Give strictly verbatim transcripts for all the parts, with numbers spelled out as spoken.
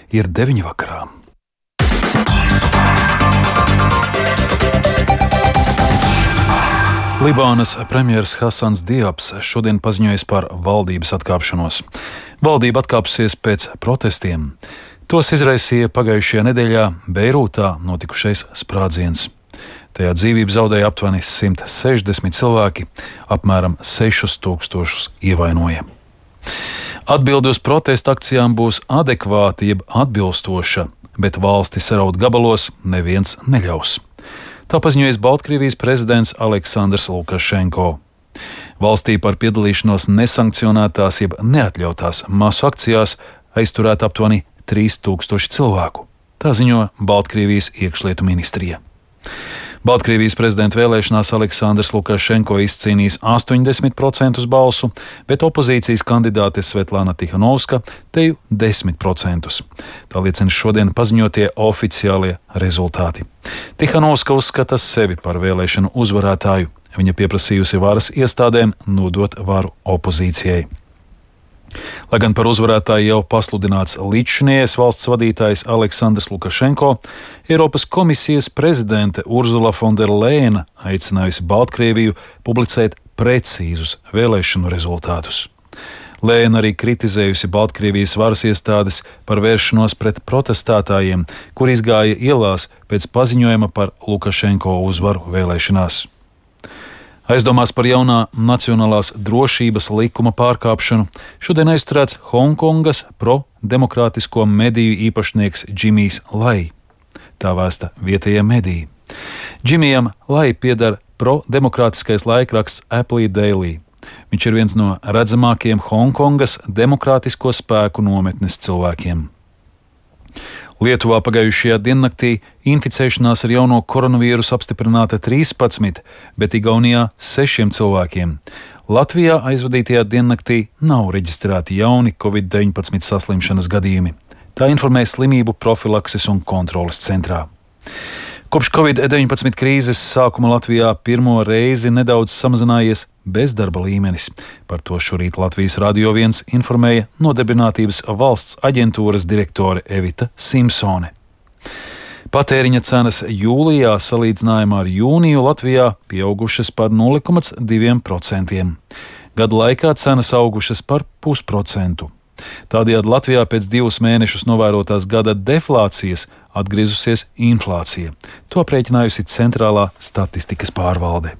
ir deviņi vakarā. Libānas premjers Hasans Diabs šodien paziņojis par valdības atkāpšanos. Valdība atkāpsies pēc protestiem. Tos izraisīja pagājušajā nedēļā Beirūtā notikušais sprādziens. Tajā dzīvību zaudēja aptuveni simt sešdesmit cilvēki, apmēram sešus tūkstošus ievainoja. Atbilde uz protesta akcijām būs adekvāta jeb atbilstoša, bet valsti saraut gabalos neviens neļaus. Tā paziņojis Baltkrievijas prezidents Aleksandrs Lukašenko. Valstī par piedalīšanos nesankcionētās jeb neatļautās masu akcijās aizturēta aptuveni trīs tūkstoši cilvēku. Tā ziņo Baltkrievijas iekšlietu ministrija. Baltkrievijas prezidenta vēlēšanās Aleksandrs Lukašenko izcīnījis astoņdesmit procentus balsu, bet opozīcijas kandidāte Svetlana Tihanovska teju desmit procentus. Tā liecina šodien paziņotie oficiālie rezultāti. Tihanovska uzskata sevi par vēlēšanu uzvarētāju. Viņa pieprasījusi varas iestādēm nodot varu opozīcijai. Lai gan par uzvarētāju jau pasludināts līdzšinējais valsts vadītājs Aleksandrs Lukašenko, Eiropas komisijas prezidente Urzula Fonderleina aicinājusi Baltkrieviju publicēt precīzus vēlēšanu rezultātus. Leina arī kritizējusi Baltkrievijas varas iestādes par vēršanos pret protestētājiem, kur izgāja ielās pēc paziņojuma par Lukašenko uzvaru vēlēšanās. Aizdomās par jaunā nacionālās drošības likuma pārkāpšanu šodien aizturēts Hongkongas pro-demokrātisko mediju īpašnieks Džimijs Lai. Tā vēsta vietējie mediji. Džimijam Lai pieder pro-demokrātiskais laikraksts Apple Daily. Viņš ir viens no redzamākajiem Hongkongas demokrātisko spēku nometnes cilvēkiem. Lietuvā pagājušajā diennaktī inficēšanās ar jauno koronavīrusu apstiprināta trīspadsmit, bet Igaunijā sešiem cilvēkiem. Latvijā aizvadītajā diennaktī nav reģistrēti jauni covid deviņpadsmit saslimšanas gadījumi. Tā informē Slimību profilakses un kontroles centrā. Kopš covid deviņpadsmit krīzes sākuma Latvijā pirmo reizi nedaudz samazinājies bezdarba līmenis. Par to šorīt Latvijas Radio viens informēja Nodarbinātības valsts aģentūras direktore Evita Simpsone. Patēriņa cenas jūlijā salīdzinājumā ar jūniju Latvijā pieaugušas par nulle komats divi procenti. Gada laikā cenas augušas par pusprocentu. Tādējādi Latvijā pēc divus mēnešus novērotās gada deflācijas atgriezusies inflācija. To aprēķinājusi Centrālā statistikas pārvalde.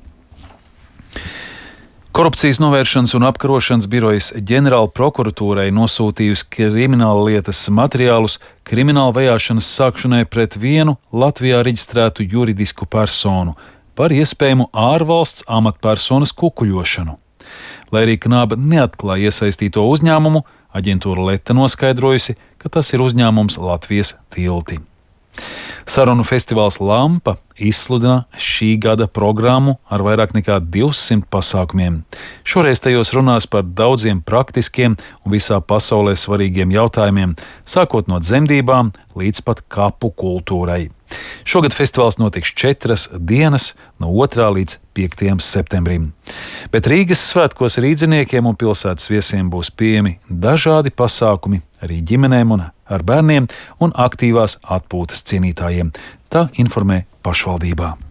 Korupcijas novēršanas un apkarošanas birojas ģenerāla prokuratūrai nosūtījusi krimināla lietas materiālus krimināla vajāšanas sākšanai pret vienu Latvijā reģistrētu juridisku personu par iespējamu ārvalsts amatpersonas kukuļošanu. Lai arī Knāba neatklāja iesaistīto uzņēmumu, aģentūra Leta noskaidrojusi, ka tas ir uzņēmums Latvijas tilti. Sarunu festivāls Lampa izsludina šī gada programmu ar vairāk nekā divsimt pasākumiem. Šoreiz tajos runās par daudziem praktiskiem un visā pasaulē svarīgiem jautājumiem, sākot no dzemdībām līdz pat kapu kultūrai. Šogad festivāls notiks četras dienas, no otrā līdz piektajam septembrim. Bet Rīgas svētkos rīdziniekiem un pilsētas viesiem būs pieejami dažādi pasākumi arī ģimenēm un ar bērniem un aktīvās atpūtas cienītājiem. Tā informē pašvaldībā.